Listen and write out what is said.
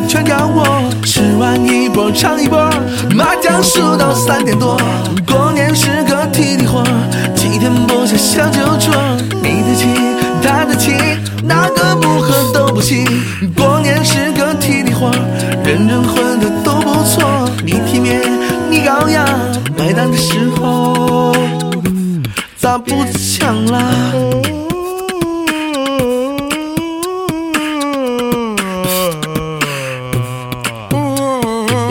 全靠我。吃完一波唱一波，麻将输到3点多。过年是个体力活，7天不下小酒桌。你的气，他的气，哪个不喝都不行。过年是个体力活，人人混的都不错。你体面，你高雅，买单的时候咋不抢啦？